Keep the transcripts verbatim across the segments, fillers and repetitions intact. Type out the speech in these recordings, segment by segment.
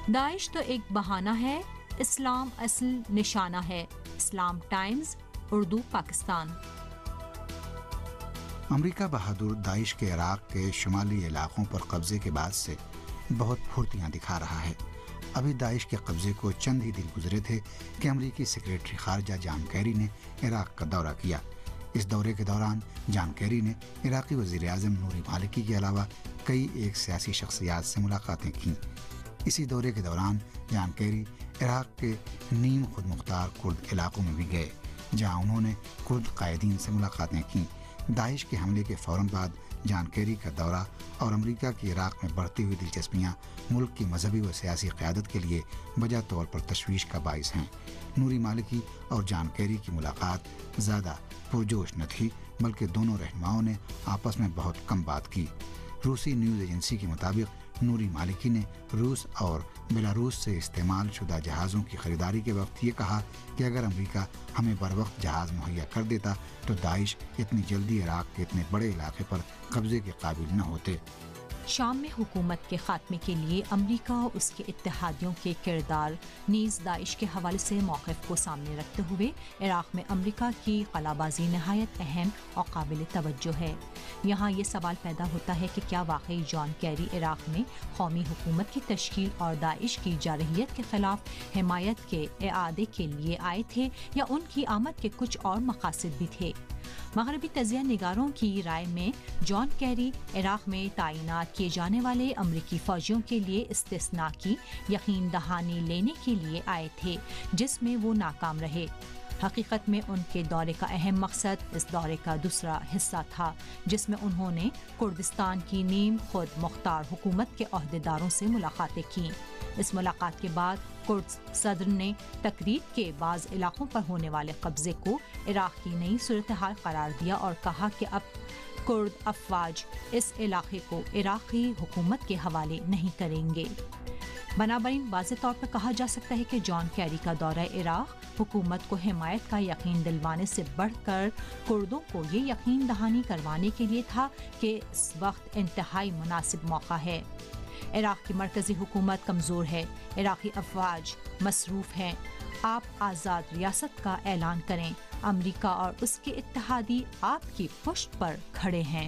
داعش تو ایک بہانہ ہے، اسلام اصل نشانہ ہے۔ اسلام ٹائمز اردو پاکستان۔ امریکہ بہادر داعش کے عراق کے شمالی علاقوں پر قبضے کے بعد سے بہت پھرتیاں دکھا رہا ہے۔ ابھی داعش کے قبضے کو چند ہی دن گزرے تھے کہ امریکی سیکریٹری خارجہ جان کیری نے عراق کا دورہ کیا۔ اس دورے کے دوران جان کیری نے عراقی وزیر اعظم نوری مالکی کے علاوہ کئی ایک سیاسی شخصیات سے ملاقاتیں کیں۔ اسی دورے کے دوران جان کیری عراق کے نیم خود مختار کرد علاقوں میں بھی گئے، جہاں انہوں نے کرد قائدین سے ملاقاتیں کیں۔ داعش کے حملے کے فوراً بعد جان کیری کا دورہ اور امریکہ کی عراق میں بڑھتی ہوئی دلچسپیاں ملک کی مذہبی و سیاسی قیادت کے لیے بجا طور پر تشویش کا باعث ہیں۔ نوری مالکی اور جان کیری کی ملاقات زیادہ پرجوش نہ تھی، بلکہ دونوں رہنماؤں نے آپس میں بہت کم بات کی۔ روسی نیوز ایجنسی کے مطابق نوری مالکی نے روس اور بیلاروس سے استعمال شدہ جہازوں کی خریداری کے وقت یہ کہا کہ اگر امریکہ ہمیں بر وقت جہاز مہیا کر دیتا تو داعش اتنی جلدی عراق کے اتنے بڑے علاقے پر قبضے کے قابل نہ ہوتے۔ شام میں حکومت کے خاتمے کے لیے امریکہ اور اس کے اتحادیوں کے کردار نیز داعش کے حوالے سے موقف کو سامنے رکھتے ہوئے عراق میں امریکہ کی خلا بازی نہایت اہم اور قابل توجہ ہے۔ یہاں یہ سوال پیدا ہوتا ہے کہ کیا واقعی جان کیری عراق میں قومی حکومت کی تشکیل اور داعش کی جارحیت کے خلاف حمایت کے اعادے کے لیے آئے تھے، یا ان کی آمد کے کچھ اور مقاصد بھی تھے؟ مغربی تجزیہ نگاروں کی رائے میں جان کیری عراق میں تعینات کیے جانے والے امریکی فوجیوں کے لیے استثناء کی یقین دہانی لینے کے لیے آئے تھے، جس میں وہ ناکام رہے۔ حقیقت میں ان کے دورے کا اہم مقصد اس دورے کا دوسرا حصہ تھا، جس میں انہوں نے کردستان کی نیم خود مختار حکومت کے عہدیداروں سے ملاقاتیں کیں۔ اس ملاقات کے بعد کرد صدر نے تقریب کے بعض علاقوں پر ہونے والے قبضے کو عراق کی نئی صورتحال قرار دیا اور کہا کہ اب کرد افواج اس علاقے کو عراقی حکومت کے حوالے نہیں کریں گے۔ بنابراین واضح طور پر کہا جا سکتا ہے کہ جان کیری کا دورہ عراق حکومت کو حمایت کا یقین دلوانے سے بڑھ کر کردوں کو یہ یقین دہانی کروانے کے لیے تھا کہ اس وقت انتہائی مناسب موقع ہے۔ عراق کی مرکزی حکومت کمزور ہے، عراقی افواج مصروف ہیں، آپ آزاد ریاست کا اعلان کریں، امریکہ اور اس کے اتحادی آپ کی پشت پر کھڑے ہیں۔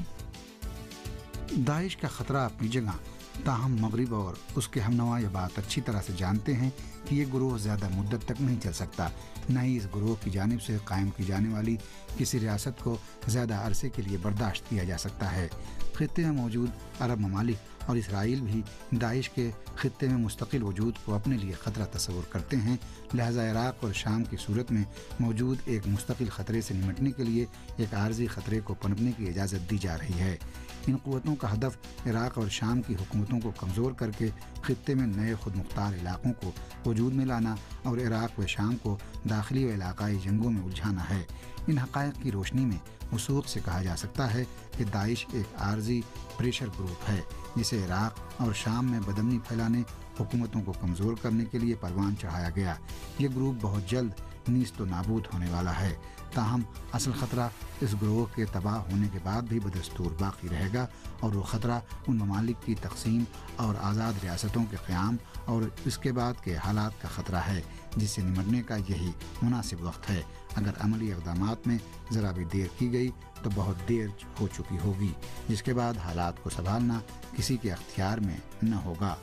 داعش کا خطرہ اپنی جگہ، تاہم مغرب اور اس کے ہم نوا یہ بات اچھی طرح سے جانتے ہیں کہ یہ گروہ زیادہ مدت تک نہیں چل سکتا، نہ ہی اس گروہ کی جانب سے قائم کی جانے والی کسی ریاست کو زیادہ عرصے کے لیے برداشت کیا جا سکتا ہے۔ خطے میں موجود عرب ممالک اور اسرائیل بھی داعش کے خطے میں مستقل وجود کو اپنے لیے خطرہ تصور کرتے ہیں، لہذا عراق اور شام کی صورت میں موجود ایک مستقل خطرے سے نمٹنے کے لیے ایک عارضی خطرے کو پنپنے کی اجازت دی جا رہی ہے۔ ان قوتوں کا ہدف عراق اور شام کی حکومتوں کو کمزور کر کے خطے میں نئے خود مختار علاقوں کو وجود میں لانا اور عراق و شام کو داخلی و علاقائی جنگوں میں الجھانا ہے۔ ان حقائق کی روشنی میں وثوق سے کہا جا سکتا ہے کہ داعش ایک عارضی پریشر گروپ ہے جسے عراق اور شام میں بدامنی پھیلانے، حکومتوں کو کمزور کرنے کے لیے پروان چڑھایا گیا۔ یہ گروپ بہت جلد نیست و نابود ہونے والا ہے، تاہم اصل خطرہ اس گروہ کے تباہ ہونے کے بعد بھی بدستور باقی رہے گا، اور وہ خطرہ ان ممالک کی تقسیم اور آزاد ریاستوں کے قیام اور اس کے بعد کے حالات کا خطرہ ہے، جس سے نمٹنے کا یہی مناسب وقت ہے۔ اگر عملی اقدامات میں ذرا بھی دیر کی گئی تو بہت دیر ہو چکی ہوگی، جس کے بعد حالات کو سنبھالنا کسی کے اختیار میں نہ ہوگا۔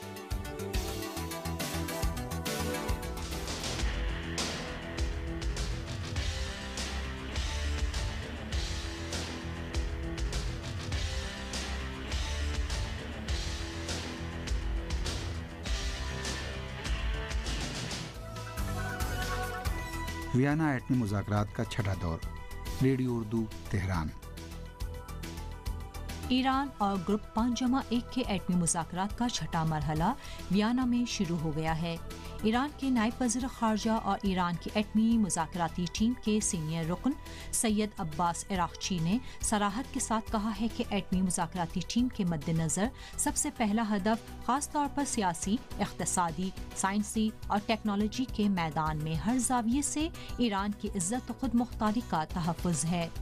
ویانا ایٹمی مذاکرات کا چھٹا دور، ریڈیو اردو تہران۔ ایران اور گروپ پانچ جمع ایک کے ایٹمی مذاکرات کا چھٹا مرحلہ ویانا میں شروع ہو گیا ہے۔ ایران کے نائب وزیر خارجہ اور ایران کی ایٹمی مذاکراتی ٹیم کے سینئر رکن سید عباس عراقچی نے صراحت کے ساتھ کہا ہے کہ ایٹمی مذاکراتی ٹیم کے مد نظر سب سے پہلا ہدف خاص طور پر سیاسی، اقتصادی، سائنسی اور ٹیکنالوجی کے میدان میں ہر زاویے سے ایران کی عزت و خود مختاری کا تحفظ ہے۔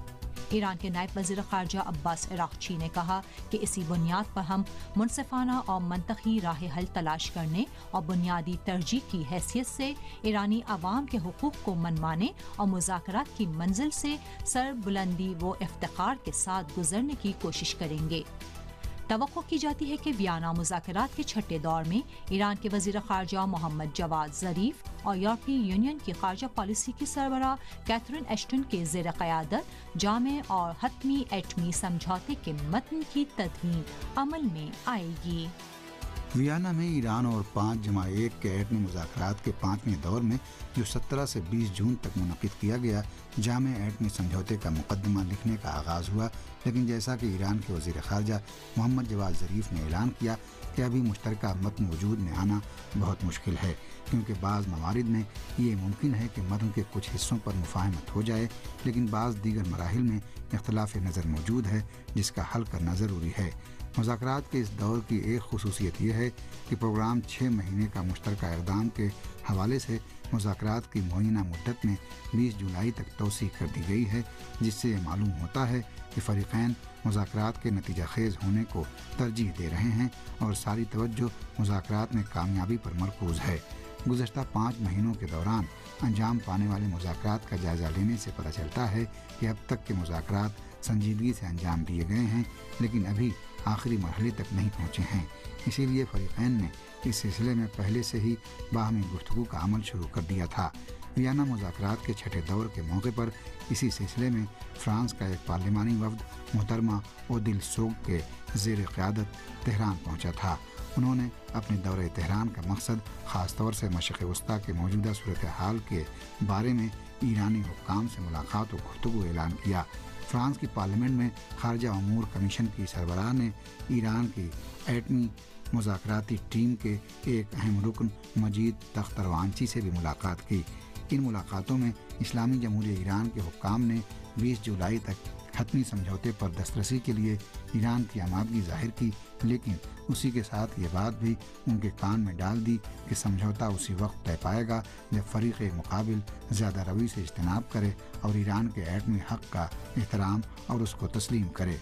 ایران کے نائب وزیر خارجہ عباس عراقچی نے کہا کہ اسی بنیاد پر ہم منصفانہ اور منطقی راہ حل تلاش کرنے اور بنیادی ترجیح کی حیثیت سے ایرانی عوام کے حقوق کو منوانے اور مذاکرات کی منزل سے سر بلندی و افتخار کے ساتھ گزرنے کی کوشش کریں گے۔ توقع کی جاتی ہے کہ ویانا مذاکرات کے چھٹے دور میں ایران کے وزیر خارجہ محمد جواد ظریف اور یورپی یونین کی خارجہ پالیسی کی سربراہ کیتھرین ایشٹن کے زیر قیادت جامع اور حتمی ایٹمی سمجھوتے کے متن کی تدوین عمل میں آئے گی۔ ویانا میں ایران اور پانچ جمع ایک کے ایٹمی مذاکرات کے پانچویں دور میں جو سترہ سے بیس جون تک منعقد کیا گیا جامع ایٹمی سمجھوتے کا مقدمہ لکھنے کا آغاز ہوا، لیکن جیسا کہ ایران کے وزیر خارجہ محمد جواد ظریف نے اعلان کیا کہ ابھی مشترکہ متن وجود میں آنا بہت مشکل ہے، کیونکہ بعض موارد میں یہ ممکن ہے کہ متن کے کچھ حصوں پر مفاہمت ہو جائے، لیکن بعض دیگر مراحل میں اختلاف نظر موجود ہے جس کا حل کرنا ضروری ہے۔ مذاکرات کے اس دور کی ایک خصوصیت یہ ہے کہ پروگرام چھ مہینے کا مشترکہ اقدام کے حوالے سے مذاکرات کی معینہ مدت میں بیس جولائی تک توسیع کر دی گئی ہے، جس سے یہ معلوم ہوتا ہے کہ فریقین مذاکرات کے نتیجہ خیز ہونے کو ترجیح دے رہے ہیں اور ساری توجہ مذاکرات میں کامیابی پر مرکوز ہے۔ گزشتہ پانچ مہینوں کے دوران انجام پانے والے مذاکرات کا جائزہ لینے سے پتہ چلتا ہے کہ اب تک کے مذاکرات سنجیدگی سے انجام دیے گئے ہیں، لیکن ابھی آخری مرحلے تک نہیں پہنچے ہیں۔ اسی لیے فریقین نے اس سلسلے میں پہلے سے ہی باہمی گفتگو کا عمل شروع کر دیا تھا۔ ویانا مذاکرات کے چھٹے دور کے موقع پر اسی سلسلے میں فرانس کا ایک پارلیمانی وفد محترمہ اودیل سوگ کے زیر قیادت تہران پہنچا تھا۔ انہوں نے اپنے دورہ تہران کا مقصد خاص طور سے مشرق وسطیٰ کے موجودہ صورتحال کے بارے میں ایرانی حکام سے ملاقات و گفتگو اعلان کیا۔ فرانس کی پارلیمنٹ میں خارجہ امور کمیشن کی سربراہ نے ایران کی ایٹمی مذاکراتی ٹیم کے ایک اہم رکن مجید تخت روانچی سے بھی ملاقات کی۔ ان ملاقاتوں میں اسلامی جمہوریہ ایران کے حکام نے بیس جولائی تک حتمی سمجھوتے پر دسترسی کے لیے ایران کی آمادگی ظاہر کی، لیکن اسی کے ساتھ یہ بات بھی ان کے کان میں ڈال دی کہ سمجھوتہ اسی وقت طے پائے گا جب فریق مقابل زیادہ روی سے اجتناب کرے اور ایران کے ایٹمی حق کا احترام اور اس کو تسلیم کرے۔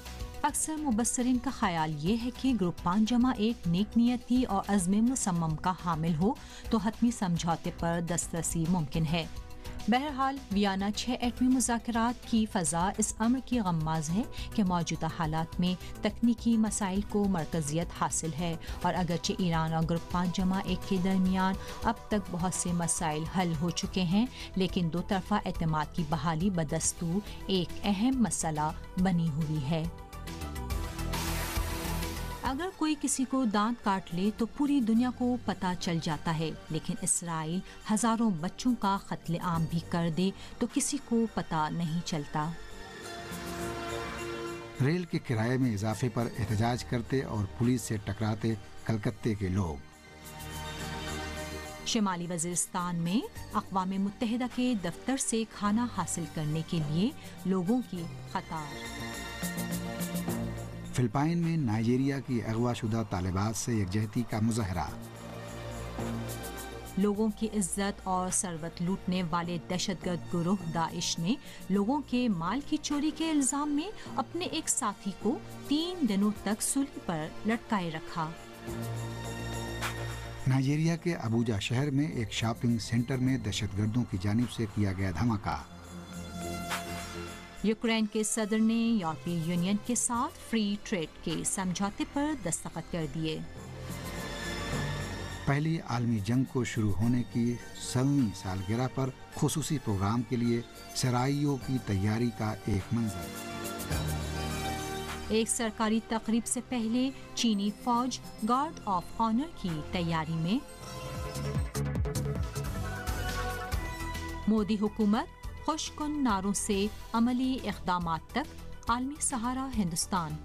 اکثر مبصرین کا خیال یہ ہے کہ گروپ پانچ جمع ایک نیک نیتی اور عزم مصمم کا حامل ہو تو حتمی سمجھوتے پر دسترسی ممکن ہے۔ بہرحال ویانا چھ ایٹمی مذاکرات کی فضا اس امر کی غماز ہے کہ موجودہ حالات میں تکنیکی مسائل کو مرکزیت حاصل ہے، اور اگرچہ ایران اور گروپ پانچ جمع ایک کے درمیان اب تک بہت سے مسائل حل ہو چکے ہیں، لیکن دو طرفہ اعتماد کی بحالی بدستور ایک اہم مسئلہ بنی ہوئی ہے۔ اگر کوئی کسی کو دانت کاٹ لے تو پوری دنیا کو پتہ چل جاتا ہے، لیکن اسرائیل ہزاروں بچوں کا قتل عام بھی کر دے تو کسی کو پتہ نہیں چلتا۔ ریل کے کرائے میں اضافے پر احتجاج کرتے اور پولیس سے ٹکراتے کلکتے کے لوگ۔ شمالی وزیرستان میں اقوام متحدہ کے دفتر سے کھانا حاصل کرنے کے لیے لوگوں کی قطار۔ فلپائن میں نائجیریا کی اغوا شدہ طالبات سے یکجہتی کا مظاہرہ۔ لوگوں کی عزت اور ثروت لوٹنے والے دہشت گرد گروہ داعش نے لوگوں کے مال کی چوری کے الزام میں اپنے ایک ساتھی کو تین دنوں تک سولی پر لٹکائے رکھا۔ نائجیریا کے ابوجا شہر میں ایک شاپنگ سینٹر میں دہشت گردوں کی جانب سے کیا گیا دھماکہ۔ یوکرین کے صدر نے یورپی یونین کے ساتھ فری ٹریڈ کے سمجھوتے پر دستخط کر دیے۔ پہلی عالمی جنگ کو شروع ہونے کی سویں سالگرہ پر خصوصی پروگرام کے لیے سرائیوں کی تیاری کا ایک منظر۔ ایک سرکاری تقریب سے پہلے چینی فوج گارڈ آف آنر کی تیاری میں۔ مودی حکومت خوش کن نعروں سے عملی اقدامات تک، عالمی سہارا ہندوستان۔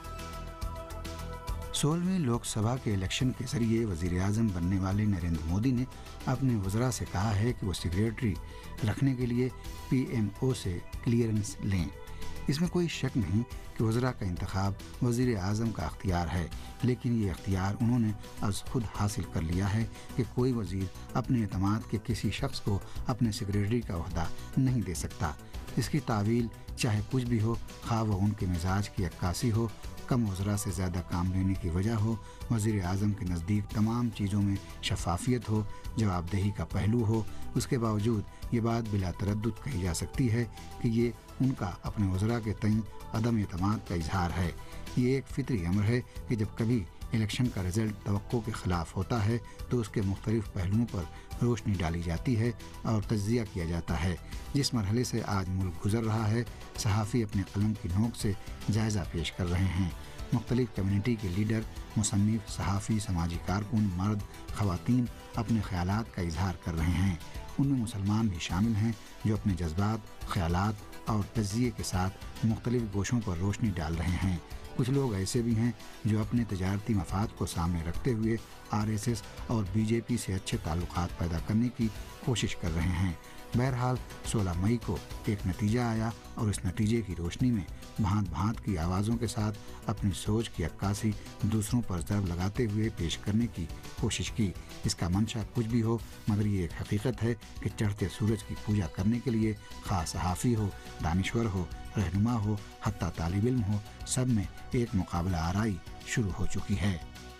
سولہویں لوک سبھا کے الیکشن کے ذریعے وزیر اعظم بننے والے نریندر مودی نے اپنے وزراء سے کہا ہے کہ وہ سیکریٹری رکھنے کے لیے پی ایم او سے کلیئرنس لیں۔ اس میں کوئی شک نہیں کہ وزراء کا انتخاب وزیر اعظم کا اختیار ہے، لیکن یہ اختیار انہوں نے از خود حاصل کر لیا ہے کہ کوئی وزیر اپنے اعتماد کے کسی شخص کو اپنے سیکریٹری کا عہدہ نہیں دے سکتا۔ اس کی تعویل چاہے کچھ بھی ہو، خواہ وہ ان کے مزاج کی عکاسی ہو، کم وزراء سے زیادہ کام لینے کی وجہ ہو، وزیر اعظم کے نزدیک تمام چیزوں میں شفافیت ہو، جواب دہی کا پہلو ہو، اس کے باوجود یہ بات بلا تردد کہی جا سکتی ہے کہ یہ ان کا اپنے وزراء کے تئیں عدم اعتماد کا اظہار ہے۔ یہ ایک فطری امر ہے کہ جب کبھی الیکشن کا رزلٹ توقع کے خلاف ہوتا ہے تو اس کے مختلف پہلوؤں پر روشنی ڈالی جاتی ہے اور تجزیہ کیا جاتا ہے۔ جس مرحلے سے آج ملک گزر رہا ہے، صحافی اپنے قلم کی نوک سے جائزہ پیش کر رہے ہیں۔ مختلف کمیونٹی کے لیڈر، مصنف، صحافی، سماجی کارکن، مرد، خواتین اپنے خیالات کا اظہار کر رہے ہیں۔ ان میں مسلمان بھی شامل ہیں جو اپنے جذبات، خیالات اور تجزیے کے ساتھ مختلف گوشوں پر روشنی ڈال رہے ہیں۔ کچھ لوگ ایسے بھی ہیں جو اپنے تجارتی مفاد کو سامنے رکھتے ہوئے آر ایس ایس اور بی جے پی سے اچھے تعلقات پیدا کرنے کی کوشش کر رہے ہیں۔ بہرحال سولہ مئی کو ایک نتیجہ آیا اور اس نتیجے کی روشنی میں بھانت بھانت کی آوازوں کے ساتھ اپنی سوچ کی عکاسی دوسروں پر ضرب لگاتے ہوئے پیش کرنے کی کوشش کی۔ اس کا منشا کچھ بھی ہو، مگر یہ ایک حقیقت ہے کہ چڑھتے سورج کی پوجا کرنے کے لیے خاص صحافی ہو، دانشور ہو، رہنما ہو، حتیٰ طالب علم ہو، سب میں ایک مقابلہ آرائی شروع ہو چکی ہے۔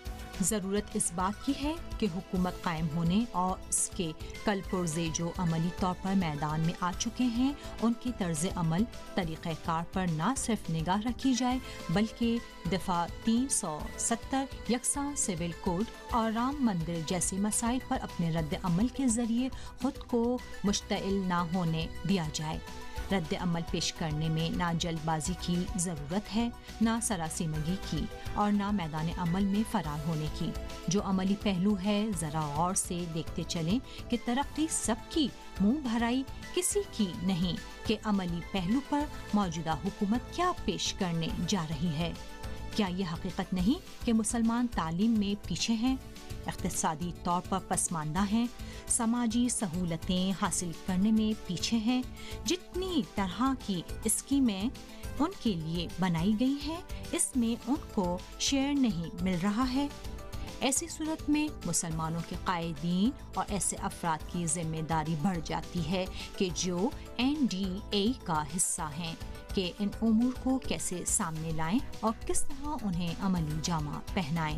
ضرورت اس بات کی ہے کہ حکومت قائم ہونے اور اس کے کل پرزے جو عملی طور پر میدان میں آ چکے ہیں ان کے طرز عمل، طریقہ کار پر نہ صرف نگاہ رکھی جائے بلکہ دفاع تین سو ستر، یکساں سول کوڈ اور رام مندر جیسے مسائل پر اپنے رد عمل کے ذریعے خود کو مشتعل نہ ہونے دیا جائے۔ رد عمل پیش کرنے میں نہ جلد بازی کی ضرورت ہے، نہ سراسیمگی کی اور نہ میدان عمل میں فرار ہونے کی۔ جو عملی پہلو ہے ذرا غور سے دیکھتے چلیں کہ ترقی سب کی، منہ بھرائی کسی کی نہیں، کہ عملی پہلو پر موجودہ حکومت کیا پیش کرنے جا رہی ہے۔ کیا یہ حقیقت نہیں کہ مسلمان تعلیم میں پیچھے ہیں، اقتصادی طور پر پسماندہ ہیں، سماجی سہولتیں حاصل کرنے میں پیچھے ہیں؟ جتنی طرح کی اسکیمیں ان کے لیے بنائی گئی ہیں اس میں ان کو شیئر نہیں مل رہا ہے۔ ایسی صورت میں مسلمانوں کے قائدین اور ایسے افراد کی ذمہ داری بڑھ جاتی ہے کہ جو این ڈی اے کا حصہ ہیں کہ ان امور کو کیسے سامنے لائیں اور کس طرح انہیں عملی جامہ پہنائیں۔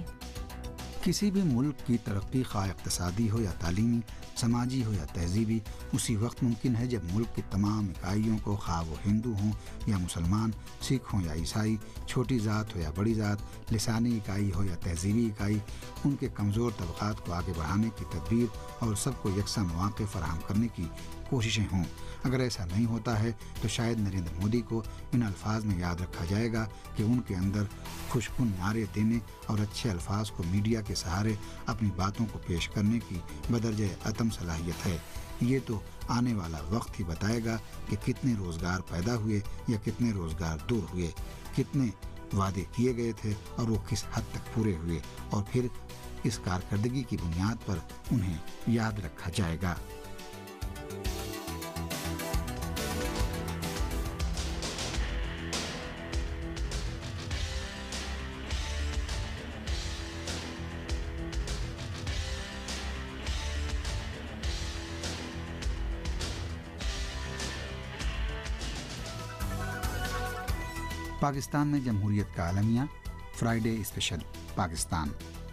کسی بھی ملک کی ترقی، خواہ اقتصادی ہو یا تعلیمی، سماجی ہو یا تہذیبی، اسی وقت ممکن ہے جب ملک کی تمام اکائیوں کو، خواہ وہ ہندو ہوں یا مسلمان، سکھ ہوں یا عیسائی، چھوٹی ذات ہو یا بڑی ذات، لسانی اکائی ہو یا تہذیبی اکائی، ان کے کمزور طبقات کو آگے بڑھانے کی تدبیر اور سب کو یکساں مواقع فراہم کرنے کی کوششیں ہوں۔ اگر ایسا نہیں ہوتا ہے تو شاید نریندر مودی کو ان الفاظ میں یاد رکھا جائے گا کہ ان کے اندر خوشکن نعرے دینے اور اچھے الفاظ کو میڈیا کے سہارے اپنی باتوں کو پیش کرنے کی بدرجہ عدم صلاحیت ہے۔ یہ تو آنے والا وقت ہی بتائے گا کہ کتنے روزگار پیدا ہوئے یا کتنے روزگار دور ہوئے، کتنے وعدے کیے گئے تھے اور وہ کس حد تک پورے ہوئے، اور پھر اس کارکردگی کی بنیاد پر انہیں یاد رکھا جائے گا۔ پاکستان میں جمہوریت کا اعلامیہ، Friday special Pakistan.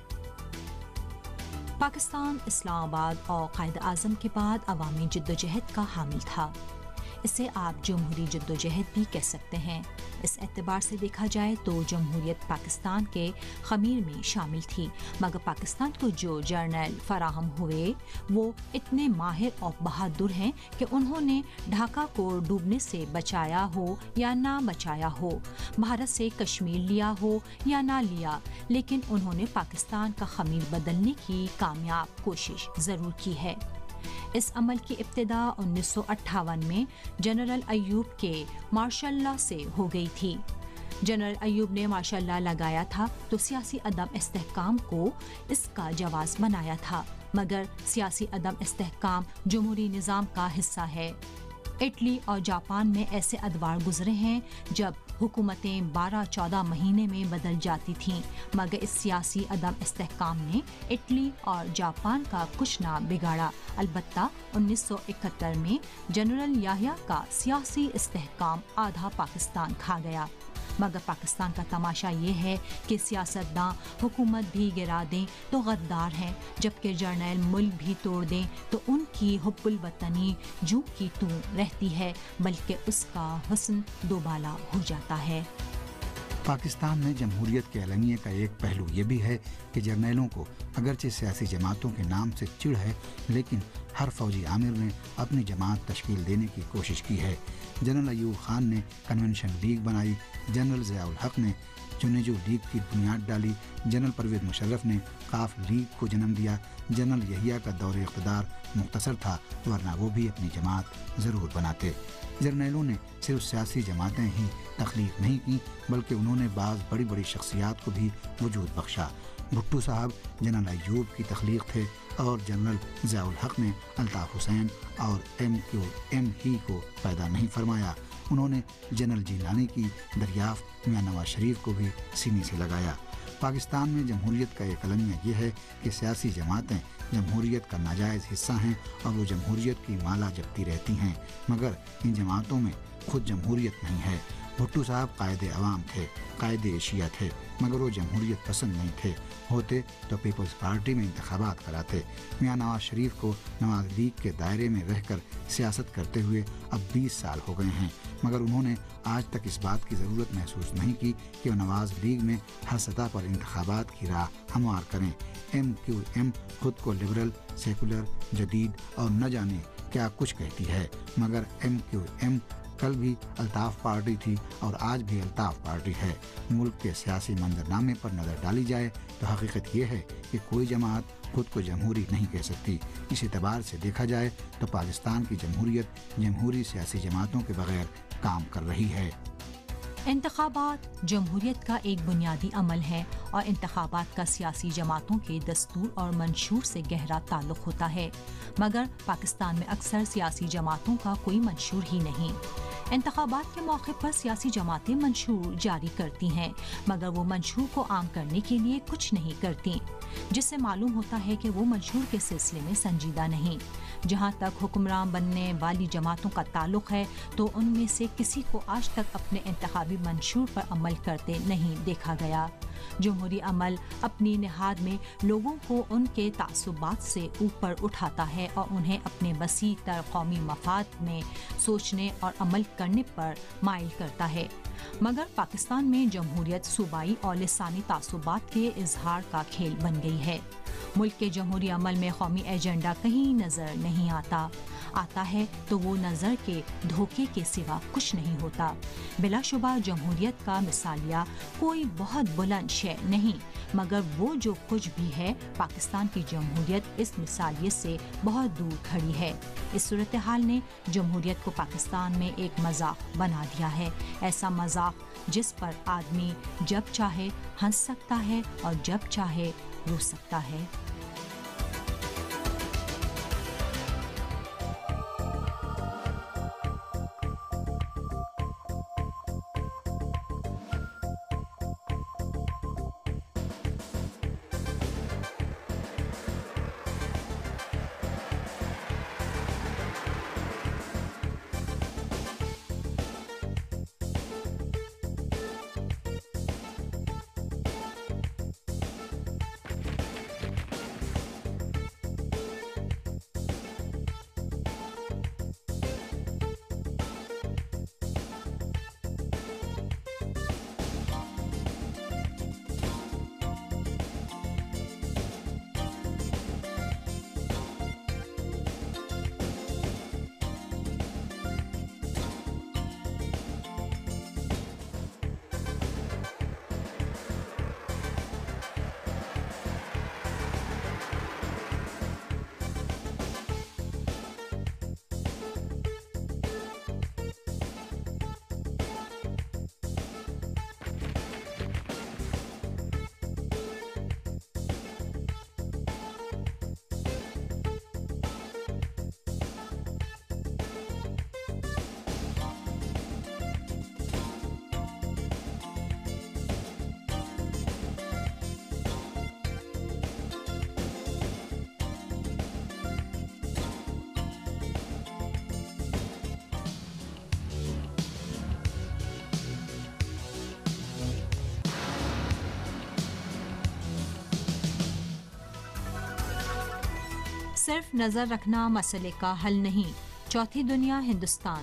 Pakistan Islamabad اور قائد اعظم کے بعد عوامی جدوجہد کا حامل تھا۔ اسے آپ جمہوری جدوجہد بھی کہہ سکتے ہیں۔ اس اعتبار سے دیکھا جائے تو جمہوریت پاکستان کے خمیر میں شامل تھی، مگر پاکستان کو جو جرنیل فراہم ہوئے وہ اتنے ماہر اور بہادر ہیں کہ انہوں نے ڈھاکہ کو ڈوبنے سے بچایا ہو یا نہ بچایا ہو، بھارت سے کشمیر لیا ہو یا نہ لیا، لیکن انہوں نے پاکستان کا خمیر بدلنے کی کامیاب کوشش ضرور کی ہے۔ اس عمل کی ابتدا انیس سو اٹھاون میں جنرل ایوب کے مارشل لا سے ہو گئی تھی۔ جنرل ایوب نے مارشل لا لگایا تھا تو سیاسی عدم استحکام کو اس کا جواز بنایا تھا، مگر سیاسی عدم استحکام جمہوری نظام کا حصہ ہے۔ اٹلی اور جاپان میں ایسے ادوار گزرے ہیں جب حکومتیں بارہ چودہ مہینے میں بدل جاتی تھیں، مگر اس سیاسی عدم استحکام نے اٹلی اور جاپان کا کچھ نہ بگاڑا۔ البتہ انیس سو اکہتر میں جنرل یحییٰ کا سیاسی استحکام آدھا پاکستان کھا گیا۔ مگر پاکستان کا تماشا یہ ہے کہ سیاستداں حکومت بھی گرا دیں تو غدار ہیں، جبکہ جرنیل ملک بھی توڑ دیں تو ان کی حب الوطنی جوں کی توں رہتی ہے، بلکہ اس کا حسن دوبالا ہو جاتا ہے۔ پاکستان میں جمہوریت کے اعلامیے کا ایک پہلو یہ بھی ہے کہ جرنیلوں کو اگرچہ سیاسی جماعتوں کے نام سے چڑ ہے، لیکن ہر فوجی عامر نے اپنی جماعت تشکیل دینے کی کوشش کی ہے۔ جنرل ایوب خان نے کنونشن لیگ بنائی، جنرل ضیاء الحق نے چنیجو لیگ کی بنیاد ڈالی، جنرل پرویز مشرف نے قاف لیگ کو جنم دیا۔ جنرل یحییٰ کا دور اقتدار مختصر تھا، ورنہ وہ بھی اپنی جماعت ضرور بناتے۔ جرنیلوں نے صرف سیاسی جماعتیں ہی تخلیق نہیں کی، بلکہ انہوں نے بعض بڑی بڑی شخصیات کو بھی وجود بخشا۔ بھٹو صاحب جنرل ایوب کی تخلیق تھے، اور جنرل ضیاء الحق نے الطاف حسین اور ایم کیو ایم ہی کو پیدا نہیں فرمایا۔ انہوں نے جنرل جیلانی کی دریافت میاں نواز شریف کو بھی سینے سے لگایا۔ پاکستان میں جمہوریت کا ایک المیہ یہ ہے کہ سیاسی جماعتیں جمہوریت کا ناجائز حصہ ہیں اور وہ جمہوریت کی مالا جپتی رہتی ہیں، مگر ان جماعتوں میں خود جمہوریت نہیں ہے۔ بھٹو صاحب قائد عوام تھے، قائد ایشیا تھے، مگر وہ جمہوریت پسند نہیں تھے، ہوتے تو پیپلز پارٹی میں انتخابات کراتے۔ میاں نواز شریف کو نواز لیگ کے دائرے میں رہ کر سیاست کرتے ہوئے اب بیس سال ہو گئے ہیں، مگر انہوں نے آج تک اس بات کی ضرورت محسوس نہیں کی کہ وہ نواز لیگ میں ہر سطح پر انتخابات کی راہ ہموار کریں۔ ایم کیو ایم خود کو لبرل، سیکولر، جدید اور نہ جانے کیا کچھ کہتی ہے، مگر ایم کیو ایم کل بھی الطاف پارٹی تھی اور آج بھی الطاف پارٹی ہے۔ ملک کے سیاسی منظرنامے پر نظر ڈالی جائے تو حقیقت یہ ہے کہ کوئی جماعت خود کو جمہوری نہیں کہہ سکتی۔ اس اعتبار سے دیکھا جائے تو پاکستان کی جمہوریت جمہوری سیاسی جماعتوں کے بغیر کام کر رہی ہے۔ انتخابات جمہوریت کا ایک بنیادی عمل ہے اور انتخابات کا سیاسی جماعتوں کے دستور اور منشور سے گہرا تعلق ہوتا ہے، مگر پاکستان میں اکثر سیاسی جماعتوں کا کوئی منشور ہی نہیں۔ انتخابات کے موقع پر سیاسی جماعتیں منشور جاری کرتی ہیں، مگر وہ منشور کو عام کرنے کے لیے کچھ نہیں کرتی، جس سے معلوم ہوتا ہے کہ وہ منشور کے سلسلے میں سنجیدہ نہیں۔ جہاں تک حکمران بننے والی جماعتوں کا تعلق ہے تو ان میں سے کسی کو آج تک اپنے انتخابی منشور پر عمل کرتے نہیں دیکھا گیا۔ جمہوری عمل اپنی نہاد میں لوگوں کو ان کے تعصبات سے اوپر اٹھاتا ہے اور انہیں اپنے وسیع تر قومی مفاد میں سوچنے اور عمل کرنے پر مائل کرتا ہے، مگر پاکستان میں جمہوریت صوبائی اور لسانی تعصبات کے اظہار کا کھیل بن گئی ہے۔ ملک کے جمہوری عمل میں قومی ایجنڈا کہیں نظر نہیں آتا، آتا ہے تو وہ نظر کے دھوکے کے سوا کچھ نہیں ہوتا۔ بلا شبہ جمہوریت کا مثالیہ کوئی بہت بلند شے نہیں، مگر وہ جو کچھ بھی ہے پاکستان کی جمہوریت اس مثالیے سے بہت دور کھڑی ہے۔ اس صورتحال نے جمہوریت کو پاکستان میں ایک مذاق بنا دیا ہے، ایسا مذاق جس پر آدمی جب چاہے ہنس سکتا ہے اور جب چاہے رو سکتا ہے۔ صرف نظر رکھنا مسئلے کا حل نہیں، چوتھی دنیا ہندوستان۔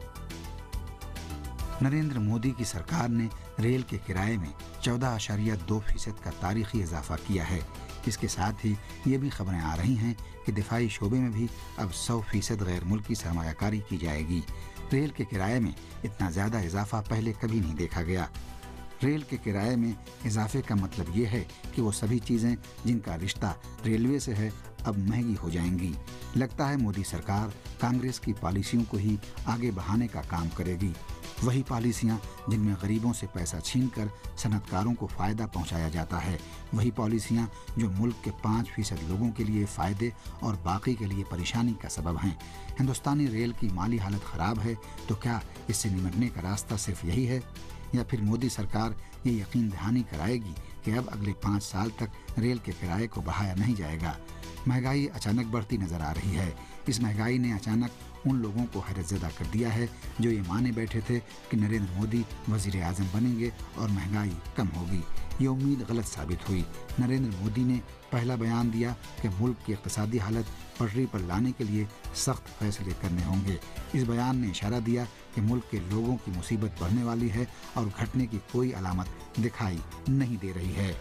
نریندر مودی کی سرکار نے ریل کے کرائے میں چودہ اشاریہ دو فیصد کا تاریخی اضافہ کیا ہے۔ اس کے ساتھ ہی یہ بھی خبریں آ رہی ہیں کہ دفاعی شعبے میں بھی اب سو فیصد غیر ملکی سرمایہ کاری کی جائے گی۔ ریل کے کرائے میں اتنا زیادہ اضافہ پہلے کبھی نہیں دیکھا گیا۔ ریل کے کرائے میں اضافے کا مطلب یہ ہے کہ وہ سبھی چیزیں جن کا رشتہ ریلوے سے ہے اب مہنگی ہو جائیں گی۔ لگتا ہے مودی سرکار کانگریس کی پالیسیوں کو ہی آگے بڑھانے کا کام کرے گی، وہی پالیسیاں جن میں غریبوں سے پیسہ چھین کر صنعت کاروں کو فائدہ پہنچایا جاتا ہے، وہی پالیسیاں جو ملک کے پانچ فیصد لوگوں کے لیے فائدے اور باقی کے لیے پریشانی کا سبب ہیں۔ ہندوستانی ریل کی مالی حالت خراب ہے تو کیا اس سے نمٹنے کا راستہ صرف یہی ہے، یا پھر مودی سرکار یہ یقین دہانی کرائے گی کہ اب اگلے پانچ سال تک ریل کے کرائے کو بڑھایا نہیں جائے گا؟ مہنگائی اچانک بڑھتی نظر آ رہی ہے۔ اس مہنگائی نے اچانک ان لوگوں کو حیرت زدہ کر دیا ہے جو یہ مانے بیٹھے تھے کہ نریندر مودی وزیر اعظم بنیں گے اور مہنگائی کم ہوگی۔ یہ امید غلط ثابت ہوئی۔ نریندر مودی نے پہلا بیان دیا کہ ملک کی اقتصادی حالت پٹری پر لانے کے لیے سخت فیصلے کرنے ہوں گے۔ اس بیان نے اشارہ دیا کہ ملک کے لوگوں کی مصیبت بڑھنے والی ہے اور گھٹنے کی کوئی علامت دکھائی نہیں دے رہی ہے۔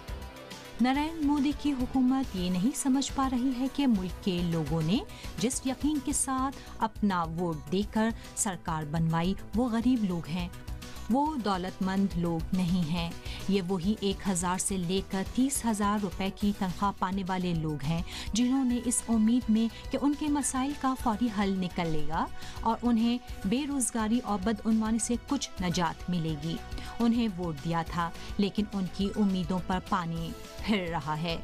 نریندر مودی کی حکومت یہ نہیں سمجھ پا رہی ہے کہ ملک کے لوگوں نے جس یقین کے ساتھ اپنا ووٹ دے کر سرکار بنوائی وہ غریب لوگ ہیں، وہ دولت مند لوگ نہیں ہیں۔ یہ وہی ایک ہزار سے لے کر تیس ہزار روپے کی تنخواہ پانے والے لوگ ہیں جنہوں نے اس امید میں کہ ان کے مسائل کا فوری حل نکلے گا اور انہیں بے روزگاری اور بدعنوانی سے کچھ نجات ملے گی، انہیں ووٹ دیا تھا، لیکن ان کی امیدوں پر پانی پھر رہا ہے۔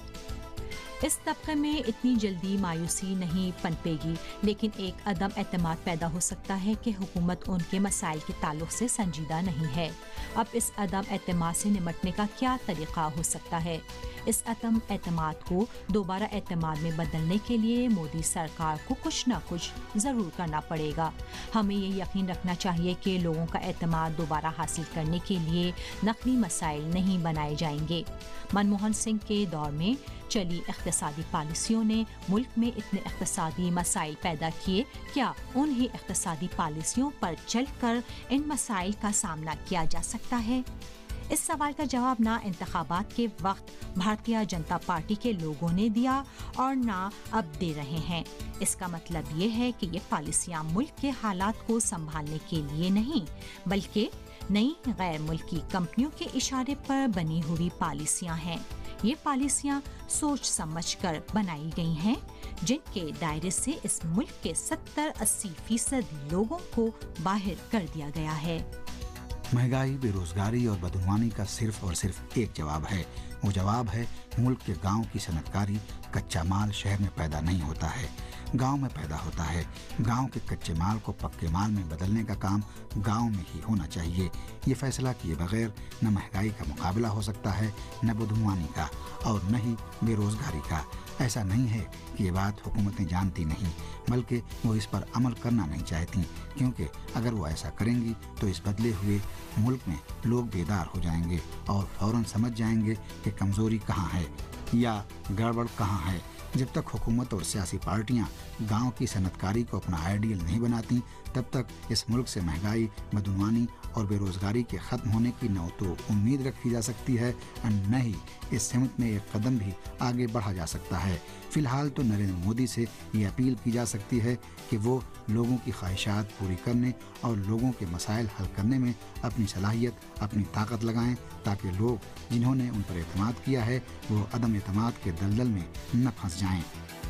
اس طبقے میں اتنی جلدی مایوسی نہیں پنپے گی، لیکن ایک عدم اعتماد پیدا ہو سکتا ہے کہ حکومت ان کے مسائل کے تعلق سے سنجیدہ نہیں ہے۔ اب اس عدم اعتماد سے نمٹنے کا کیا طریقہ ہو سکتا ہے؟ اس عدم اعتماد کو دوبارہ اعتماد میں بدلنے کے لیے مودی سرکار کو کچھ نہ کچھ ضرور کرنا پڑے گا۔ ہمیں یہ یقین رکھنا چاہیے کہ لوگوں کا اعتماد دوبارہ حاصل کرنے کے لیے نقلی مسائل نہیں بنائے جائیں گے۔ منموہن سنگھ کے دور میں چلی اقتصادی پالیسیوں نے ملک میں اتنے اقتصادی مسائل پیدا کیے، کیا انہی اقتصادی پالیسیوں پر چل کر ان مسائل کا سامنا کیا جا سکتا ہے؟ اس سوال کا جواب نہ انتخابات کے وقت بھارتیہ جنتا پارٹی کے لوگوں نے دیا اور نہ اب دے رہے ہیں۔ اس کا مطلب یہ ہے کہ یہ پالیسیاں ملک کے حالات کو سنبھالنے کے لیے نہیں، بلکہ نئی غیر ملکی کمپنیوں کے اشارے پر بنی ہوئی پالیسیاں ہیں۔ یہ پالیسیاں سوچ سمجھ کر بنائی گئی ہیں، جن کے دائرے سے اس ملک کے ستر اسی فیصد لوگوں کو باہر کر دیا گیا ہے۔ مہنگائی، بے روزگاری اور بدعنوانی کا صرف اور صرف ایک جواب ہے۔ وہ جواب ہے ملک کے گاؤں کی صنعت کاری۔ کچا مال شہر میں پیدا نہیں ہوتا ہے، گاؤں میں پیدا ہوتا ہے۔ گاؤں کے کچے مال کو پکے مال میں بدلنے کا کام گاؤں میں ہی ہونا چاہیے۔ یہ فیصلہ کیے بغیر نہ مہنگائی کا مقابلہ ہو سکتا ہے، نہ بدعنوانی کا، اور نہ ہی بے روزگاری کا۔ ایسا نہیں ہے کہ یہ بات حکومتیں جانتی نہیں، بلکہ وہ اس پر عمل کرنا نہیں چاہتی، کیونکہ اگر وہ ایسا کریں گی تو اس بدلے ہوئے ملک میں لوگ بیدار ہو جائیں گے اور فوراً سمجھ جائیں گے کہ کمزوری کہاں ہے یا گڑبڑ کہاں ہے۔ جب تک حکومت اور سیاسی پارٹیاں گاؤں کی صنعت کاری کو اپنا آئیڈیل نہیں بناتی، تب تک اس ملک سے مہنگائی، بدعنوانی اور بے روزگاری کے ختم ہونے کی نہ تو امید رکھی جا سکتی ہے اور نہ ہی اس سمت میں ایک قدم بھی آگے بڑھا جا سکتا ہے۔ فی الحال تو نریندر مودی سے یہ اپیل کی جا سکتی ہے کہ وہ لوگوں کی خواہشات پوری کرنے اور لوگوں کے مسائل حل کرنے میں اپنی صلاحیت، اپنی طاقت لگائیں، تاکہ لوگ جنہوں نے ان پر اعتماد کیا ہے وہ عدم اعتماد کے دلدل میں نہ پھنس جائیں۔